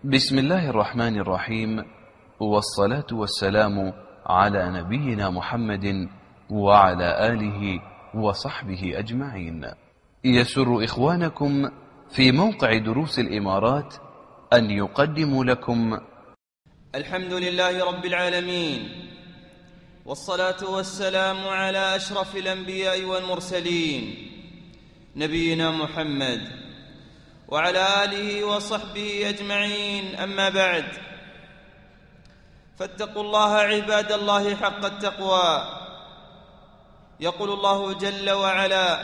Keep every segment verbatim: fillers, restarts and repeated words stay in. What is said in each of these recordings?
بسم الله الرحمن الرحيم، والصلاة والسلام على نبينا محمد وعلى آله وصحبه أجمعين. يسر إخوانكم في موقع دروس الإمارات أن يقدموا لكم الحمد لله رب العالمين، والصلاة والسلام على أشرف الأنبياء والمرسلين نبينا محمد وعلى آله وصحبه أجمعين. أما بعد، فاتقوا الله عباد الله حق التقوى. يقول الله جل وعلا: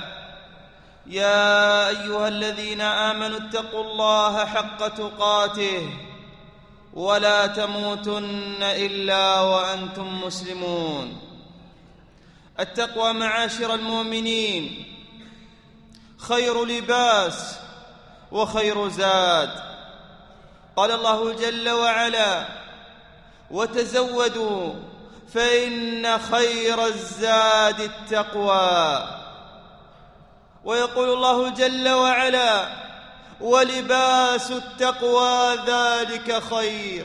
يا أيها الذين آمنوا اتقوا الله حق تقاته ولا تموتن إلا وأنتم مسلمون. التقوى معاشر المؤمنين خير لباس وخير زاد. قال الله جل وعلا: وتزودوا فإن خير الزاد التقوى. ويقول الله جل وعلا: ولباس التقوى ذلك خير.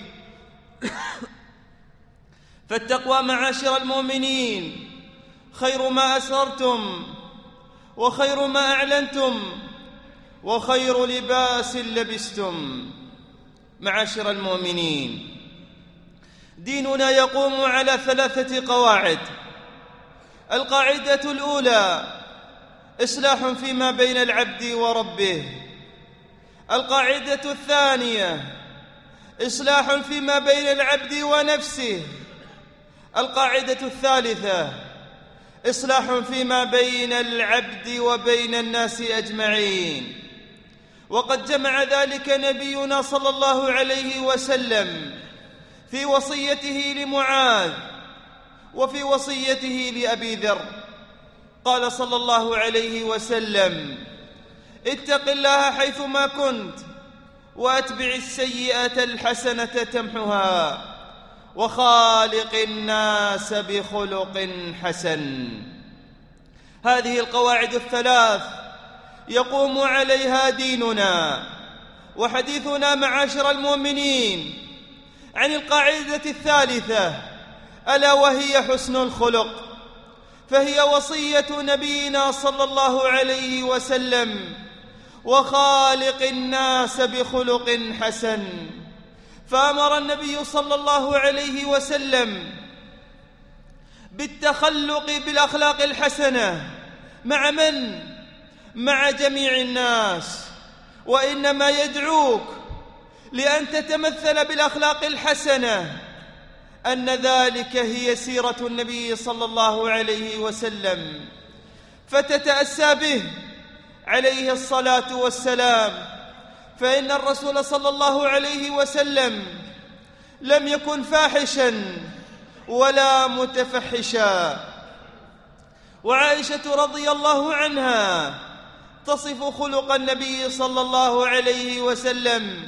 فالتقوى معاشر المؤمنين خير ما أسررتم وخير ما أعلنتم وخير لباس لبستم. معاشر المؤمنين، ديننا يقوم على ثلاثة قواعد. القاعدة الأولى: إصلاح فيما بين العبد وربه. القاعدة الثانية: إصلاح فيما بين العبد ونفسه. القاعدة الثالثة: إصلاح فيما بين العبد وبين الناس أجمعين. وقد جمع ذلك نبينا صلى الله عليه وسلم في وصيته لمعاذ وفي وصيته لأبي ذر. قال صلى الله عليه وسلم: اتق الله حيثما كنت وأتبع السيئة الحسنة تمحها وخالق الناس بخلق حسن. هذه القواعد الثلاث يقوم عليها ديننا. وحديثنا معاشر المؤمنين عن القاعدة الثالثة، ألا وهي حسن الخلق. فهي وصية نبينا صلى الله عليه وسلم: وخالق الناس بخلق حسن. فأمر النبي صلى الله عليه وسلم بالتخلق بالأخلاق الحسنة. مع من؟ مع جميع الناس. وإنما يدعوك لأن تتمثل بالأخلاق الحسنة، أن ذلك هي سيرة النبي صلى الله عليه وسلم، فتتأسى به عليه الصلاة والسلام. فإن الرسول صلى الله عليه وسلم لم يكن فاحشا ولا متفحشا. وعائشة رضي الله عنها تصف خلق النبي صلى الله عليه وسلم،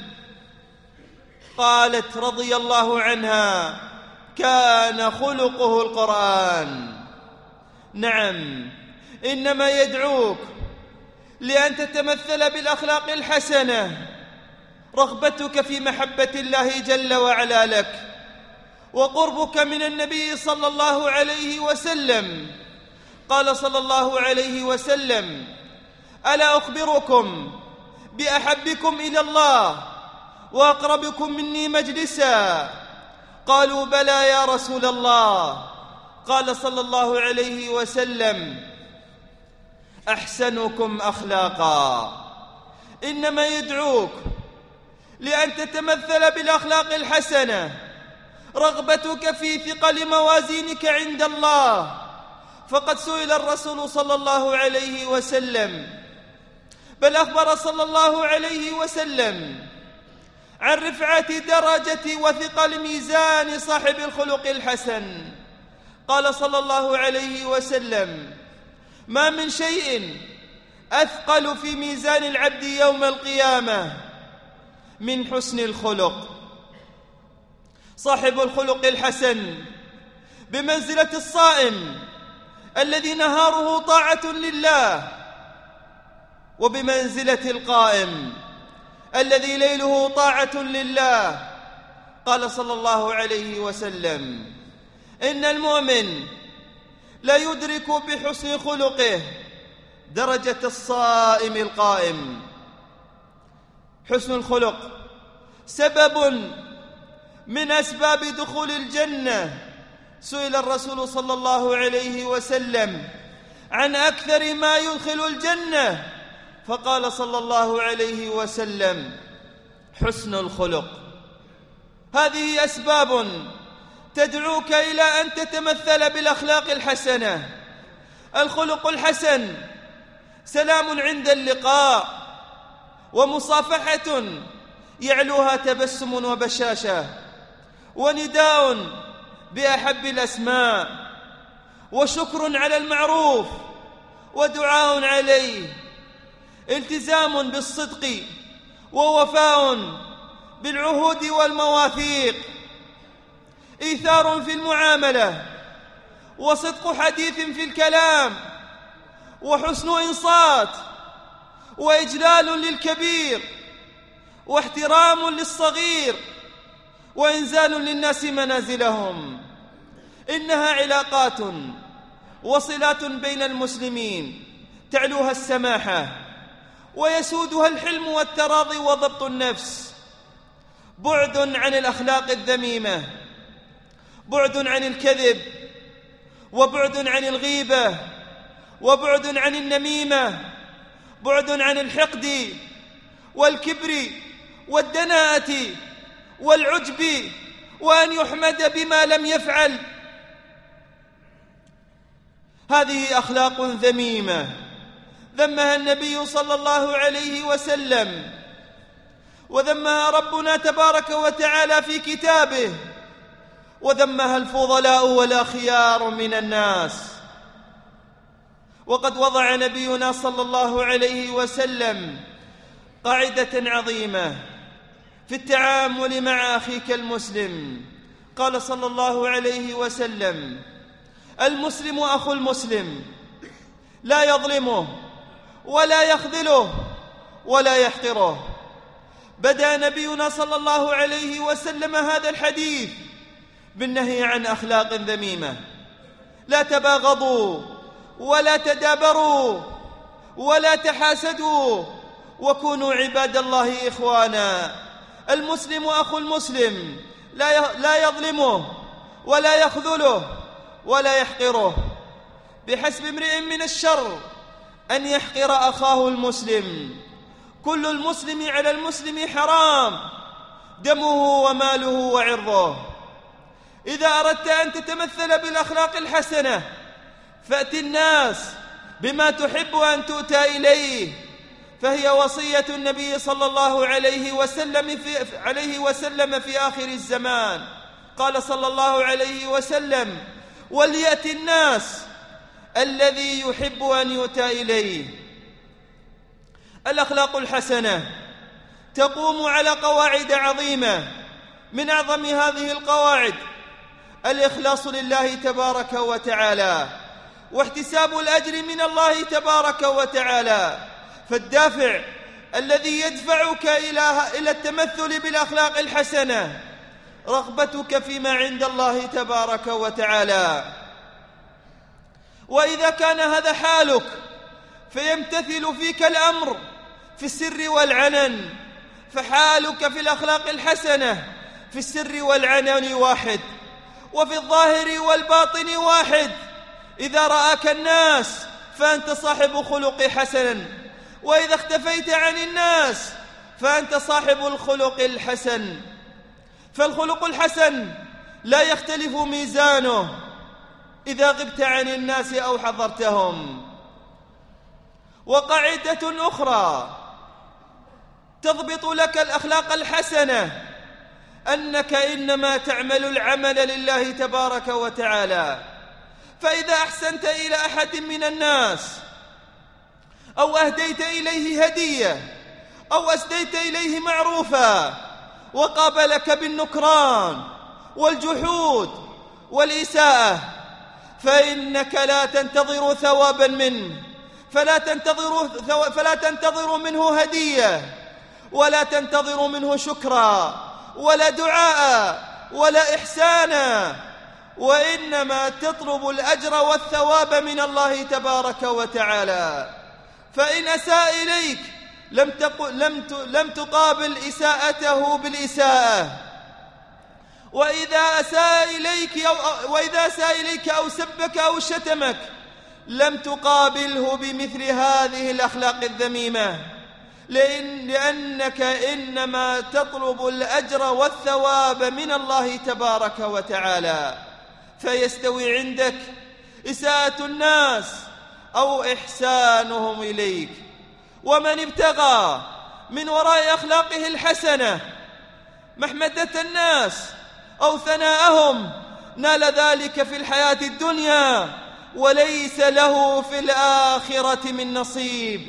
قالت رضي الله عنها: كان خلقه القرآن. نعم، إنما يدعوك لأن تتمثل بالأخلاق الحسنة رغبتك في محبة الله جل وعلا لك، وقربك من النبي صلى الله عليه وسلم. قال صلى الله عليه وسلم: ألا أخبركم بأحبكم إلى الله وأقربكم مني مجلسا؟ قالوا: بلى يا رسول الله. قال صلى الله عليه وسلم: أحسنكم أخلاقا. إنما يدعوك لأن تتمثل بالأخلاق الحسنة رغبتك في ثقل موازينك عند الله. فقد سئل الرسول صلى الله عليه وسلم، بل أخبر صلى الله عليه وسلم عن رفعة درجة وثقل ميزان صاحب الخلق الحسن. قال صلى الله عليه وسلم: ما من شيء أثقل في ميزان العبد يوم القيامة من حسن الخلق. صاحب الخلق الحسن بمنزلة الصائم الذي نهاره طاعة لله، وبمنزلة القائم الذي ليله طاعة لله. قال صلى الله عليه وسلم: إن المؤمن لا يدرك بحسن خلقه درجة الصائم القائم. حسن الخلق سبب من أسباب دخول الجنة. سئل الرسول صلى الله عليه وسلم عن أكثر ما يدخل الجنة، فقال صلى الله عليه وسلم: حسن الخلق. هذه أسباب تدعوك إلى أن تتمثل بالأخلاق الحسنة. الخلق الحسن سلام عند اللقاء، ومصافحة يعلوها تبسم وبشاشة، ونداء بأحب الأسماء، وشكر على المعروف، ودعاء عليه، التزام بالصدق، ووفاء بالعهود والمواثيق، إيثار في المعاملة، وصدق حديث في الكلام، وحسن إنصات، وإجلال للكبير، واحترام للصغير، وإنزال للناس منازلهم. إنها علاقات وصلات بين المسلمين تعلوها السماحة، ويسودها الحلم والتراضي وضبط النفس. بعد عن الأخلاق الذميمة، بعد عن الكذب، وبعد عن الغيبة، وبعد عن النميمة، بعد عن الحقد والكبر والدناءة والعجب، وأن يحمد بما لم يفعل. هذه أخلاق ذميمة ذمها النبي صلى الله عليه وسلم، وذمها ربنا تبارك وتعالى في كتابه، وذمها الفضلاء والأخيار من الناس. وقد وضع نبينا صلى الله عليه وسلم قاعدة عظيمة في التعامل مع أخيك المسلم. قال صلى الله عليه وسلم: المسلم أخو المسلم، لا يظلمه ولا يخذله ولا يحقره. بدأ نبينا صلى الله عليه وسلم هذا الحديث بالنهي عن أخلاق ذميمة. لا تباغضوا ولا تدابروا ولا تحاسدوا، وكونوا عباد الله إخوانا. المسلم أخو المسلم، لا يظلمه ولا يخذله ولا يحقره. بحسب امرئ من الشر أن يحقر أخاه المسلم. كل المسلم على المسلم حرام، دمه وماله وعرضه. إذا أردت أن تتمثل بالأخلاق الحسنة فأت الناس بما تحب أن تؤتى إليه، فهي وصية النبي صلى الله عليه وسلم في, عليه وسلم في آخر الزمان. قال صلى الله عليه وسلم: وليأتي الناس الذي يحب أن يؤتى إليه. الأخلاق الحسنة تقوم على قواعد عظيمة. من أعظم هذه القواعد الإخلاص لله تبارك وتعالى، واحتساب الأجر من الله تبارك وتعالى. فالدافع الذي يدفعك إلى التمثل بالأخلاق الحسنة رغبتك فيما عند الله تبارك وتعالى. وإذا كان هذا حالك فيمتثل فيك الأمر في السر والعلن، فحالك في الأخلاق الحسنة في السر والعلن واحد، وفي الظاهر والباطن واحد. إذا رآك الناس فأنت صاحب خلق حسن، وإذا اختفيت عن الناس فأنت صاحب الخلق الحسن. فالخلق الحسن لا يختلف ميزانه إذا غبت عن الناس أو حضرتهم. وقاعدة أخرى تضبط لك الأخلاق الحسنة: أنك إنما تعمل العمل لله تبارك وتعالى. فإذا أحسنت إلى أحد من الناس، أو أهديت إليه هدية، أو أسديت إليه معروفا، وقابلك بالنكران والجحود والإساءة، فإنك لا تنتظر ثوابا منه، فلا تنتظر, فلا تنتظر منه هدية ولا تنتظروا منه شكرا ولا دعاء ولا إحسانا، وإنما تطلب الأجر والثواب من الله تبارك وتعالى. فإن أساء إليك لم, لم, لم تقابل إساءته بالإساءة، وإذا أساء إليك أو, وإذا أساء إليك أو سبك أو شتمك لم تقابله بمثل هذه الأخلاق الذميمة، لأن لأنك إنما تطلب الأجر والثواب من الله تبارك وتعالى. فيستوي عندك إساءة الناس أو إحسانهم إليك. ومن ابتغى من وراء أخلاقه الحسنة محمدة الناس أو ثناءهم نال ذلك في الحياة الدنيا وليس له في الآخرة من نصيب.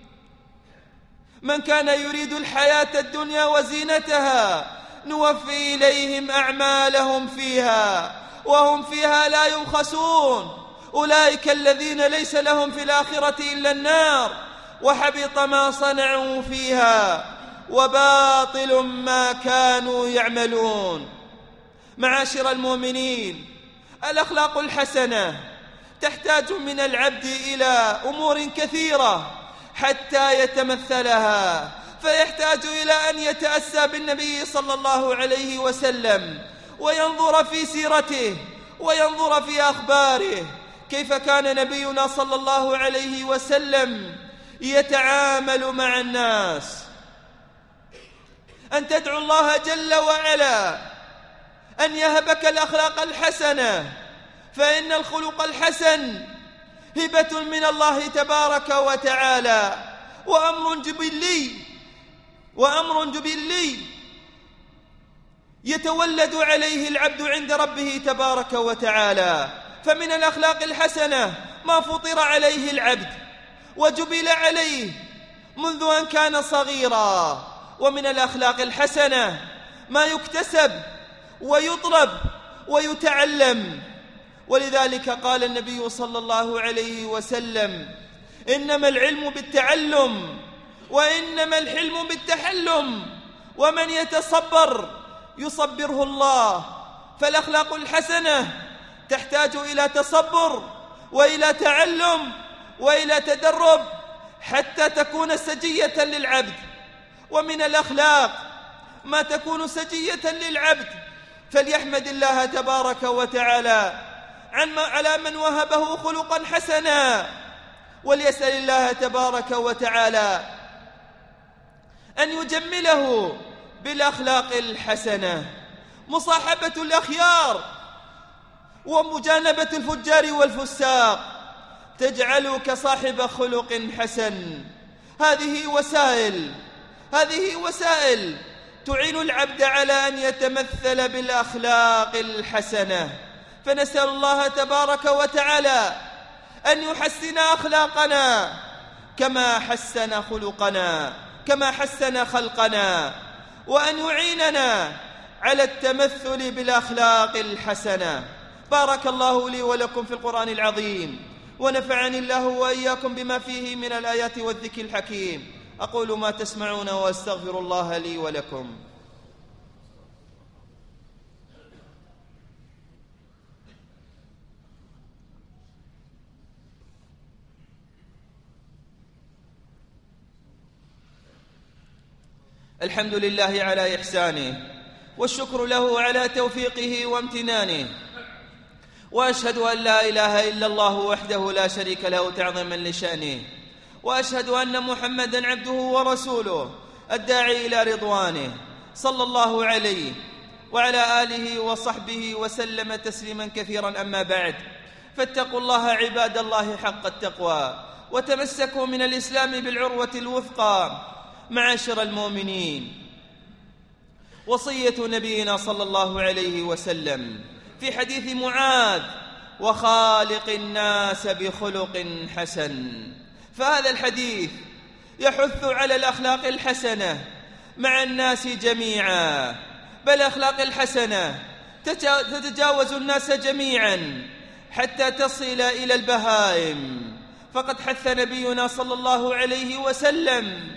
من كان يريد الحياة الدنيا وزينتها نوفي إليهم أعمالهم فيها وهم فيها لا يبخسون، أولئك الذين ليس لهم في الآخرة إلا النار وحبط ما صنعوا فيها وباطل ما كانوا يعملون. معاشر المؤمنين، الأخلاق الحسنة تحتاج من العبد إلى أمور كثيرة حتى يتمثلها، فيحتاج إلى أن يتأسى بالنبي صلى الله عليه وسلم وينظر في سيرته وينظر في أخباره، كيف كان نبينا صلى الله عليه وسلم يتعامل مع الناس. أن تدعو الله جل وعلا أن يهبك الأخلاق الحسنة، فإن الخلق الحسن هبة من الله تبارك وتعالى وأمر جبلي وأمر جبلي يتولد عليه العبد عند ربه تبارك وتعالى. فمن الأخلاق الحسنة ما فطر عليه العبد وجبل عليه منذ أن كان صغيرا، ومن الأخلاق الحسنة ما يكتسب ويطلب ويتعلم. ولذلك قال النبي صلى الله عليه وسلم: إنما العلم بالتعلم وإنما الحلم بالتحلم، ومن يتصبر يصبره الله. فالأخلاق الحسنة تحتاج إلى تصبر وإلى تعلم وإلى تدرب حتى تكون سجية للعبد. ومن الأخلاق ما تكون سجية للعبد، فليحمد الله تبارك وتعالى على من وهبه خلقا حسنا، وليسأل الله تبارك وتعالى أن يجمله بالأخلاق الحسنة. مصاحبة الأخيار ومجانبة الفجار والفساق تجعلك صاحب خلق حسن. هذه وسائل هذه وسائل تعين العبد على أن يتمثل بالأخلاق الحسنة. فنسأل الله تبارك وتعالى أن يحسن أخلاقنا كما حسن خلقنا كما حسن خلقنا، وأن يعيننا على التمثل بالأخلاق الحسنة. بارك الله لي ولكم في القرآن العظيم، ونفعني الله وإياكم بما فيه من الآيات والذكر الحكيم. أقول ما تسمعون وأستغفر الله لي ولكم. الحمد لله على إحسانه، والشكر له على توفيقه وامتنانه، وأشهد أن لا إله إلا الله وحده لا شريك له تعظيما لشأنه، وأشهد أن محمدا عبده ورسوله الداعي إلى رضوانه، صلى الله عليه وعلى آله وصحبه وسلم تسليما كثيرا. أما بعد، فاتقوا الله عباد الله حق التقوى، وتمسكوا من الإسلام بالعروة الوثقى. معاشر المؤمنين، وصية نبينا صلى الله عليه وسلم في حديث معاذ: وخالق الناس بخلق حسن. فهذا الحديث يحث على الأخلاق الحسنة مع الناس جميعا، بل الأخلاق الحسنة تتجاوز الناس جميعا حتى تصل إلى البهائم. فقد حث نبينا صلى الله عليه وسلم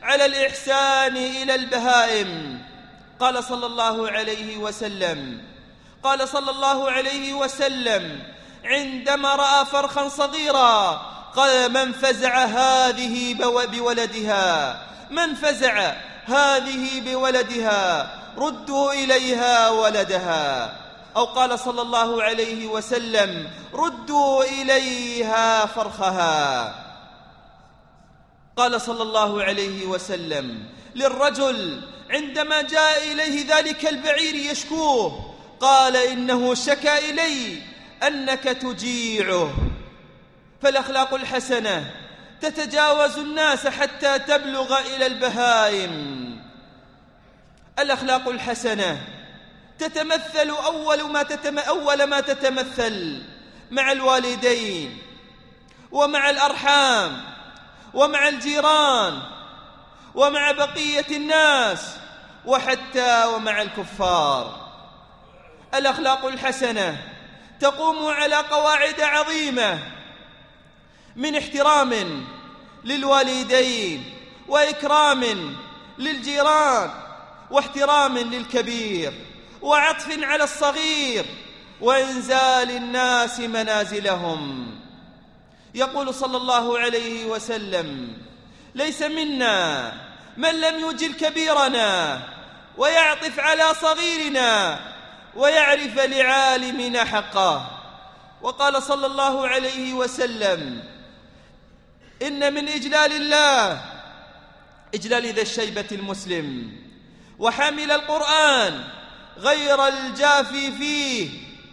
على الإحسان إلى البهائم. قال صلى الله عليه وسلم قال صلى الله عليه وسلم عندما رأى فرخا صغيرا قال: من فزع هذه بولدها من فزع هذه بولدها ردوا إليها ولدها. أو قال صلى الله عليه وسلم: ردوا إليها فرخها. قال صلى الله عليه وسلم للرجل عندما جاء إليه ذلك البعير يشكوه، قال: إنه شكا إلي أنك تجيعه. فالأخلاق الحسنة تتجاوز الناس حتى تبلغ إلى البهائم. الأخلاق الحسنة تتمثل أول ما, تتم أول ما تتمثل مع الوالدين ومع الأرحام ومع الجيران ومع بقية الناس وحتى ومع الكفار. الأخلاق الحسنة تقوم على قواعد عظيمة من احترام للوالدين وإكرام للجيران واحترام للكبير وعطف على الصغير وإنزال الناس منازلهم. يقول صلى الله عليه وسلم: ليس منا من لم يجل كبيرنا ويعطف على صغيرنا ويعرف لعالمنا حقه. وقال صلى الله عليه وسلم: إن من إجلال الله إجلال ذي الشيبة المسلم وحامل القرآن غير الجافي فيه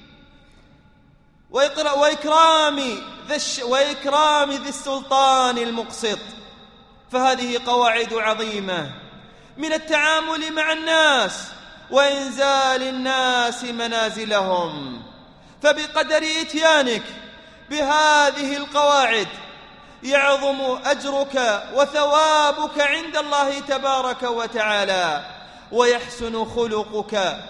وإكرام ذي, وإكرام ذي السلطان المقسط. فهذه قواعد عظيمة من التعامل مع الناس وإنزال الناس منازلهم. فبقدر إتيانك بهذه القواعد يعظم أجرك وثوابك عند الله تبارك وتعالى، ويحسن خلقك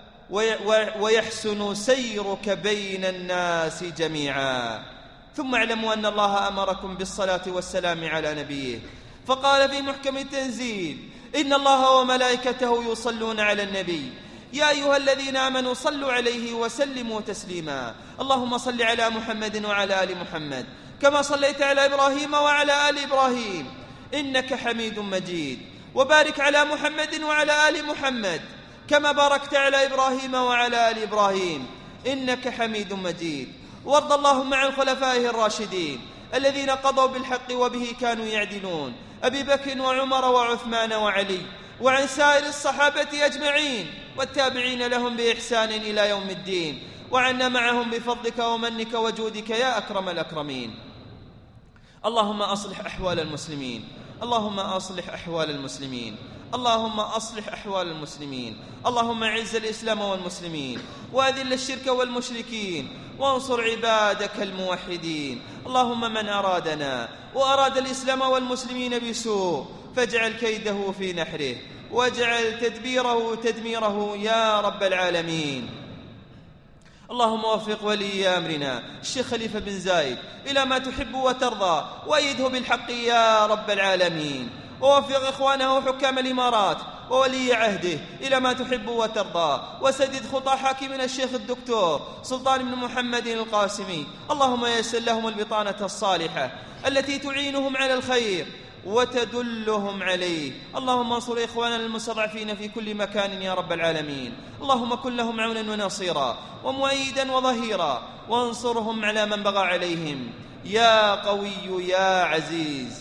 ويحسن سيرك بين الناس جميعا. ثم اعلموا أن الله أمركم بالصلاة والسلام على نبيه، فقال في محكم التنزيل: إن الله وملائكته يصلون على النبي يا أيها الذين آمنوا صلوا عليه وسلموا تسليما. اللهم صل على محمد وعلى آل محمد كما صليت على إبراهيم وعلى آل إبراهيم إنك حميد مجيد، وبارك على محمد وعلى آل محمد كما باركت على إبراهيم وعلى آل إبراهيم إنك حميد مجيد. وارض اللهم عن خلفائه الراشدين الذين قضوا بالحق وبه كانوا يعدلون، أبي بكر وعمر وعثمان وعلي، وعن سائر الصحابة أجمعين والتابعين لهم بإحسان إلى يوم الدين، وعنا معهم بفضلك ومنك وجودك يا أكرم الأكرمين. اللهم أصلح أحوال المسلمين اللهم أصلح أحوال المسلمين اللهم أصلح أحوال المسلمين اللهم أعز الإسلام والمسلمين وأذل الشرك والمشركين وانصر عبادك الموحدين. اللهم من أرادنا وأراد الإسلام والمسلمين بسوء فاجعل كيده في نحره واجعل تدبيره تدميره يا رب العالمين. اللهم وفق ولي أمرنا الشيخ خليفة بن زايد إلى ما تحب وترضى وأيده بالحق يا رب العالمين، ووفق إخوانه حكام الإمارات وولي عهده إلى ما تحب وترضى، وسدد خطى حاكمنا الشيخ الدكتور سلطان بن محمد القاسمي. اللهم يسر لهم البطانة الصالحة التي تعينهم على الخير وتدلهم عليه. اللهم انصر إخواننا المستضعفين في كل مكان يا رب العالمين. اللهم كن لهم عونا ونصيرا ومؤيدا وظهيرا، وانصرهم على من بغى عليهم يا قوي يا عزيز.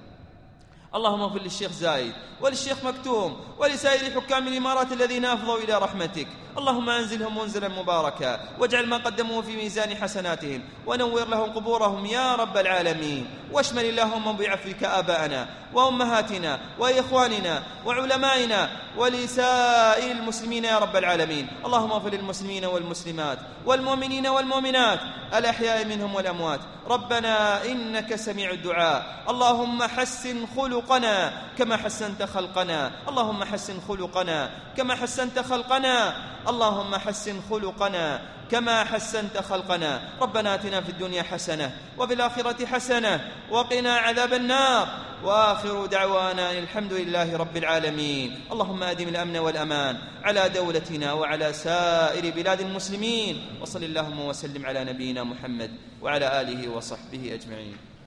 اللهم اغفر للشيخ زايد وللشيخ مكتوم ولسائر حكام الإمارات الذين أفضوا إلى رحمتك. اللهم أنزلهم منزلا مباركا واجعل ما قدموا في ميزان حسناتهم ونور لهم قبورهم يا رب العالمين. واشمل اللهم بعفوك آباءنا وأمهاتنا وإخواننا وعلمائنا ولسائر المسلمين يا رب العالمين. اللهم اغفر للمسلمين والمسلمات والمؤمنين والمؤمنات الأحياء منهم والأموات. ربنا إنك سميع الدعاء. اللهم حسن خلقنا كما حسنت خلقنا اللهم حسن خلقنا كما حسنت خلقنا اللهم حسن خلقنا كما حسنت خلقنا. ربنا آتنا في الدنيا حسنة وفي الآخرة حسنة وقنا عذاب النار. وآخر دعوانا الحمد لله رب العالمين. اللهم أدم الأمن والأمان على دولتنا وعلى سائر بلاد المسلمين، وصل اللهم وسلم على نبينا محمد وعلى آله وصحبه أجمعين.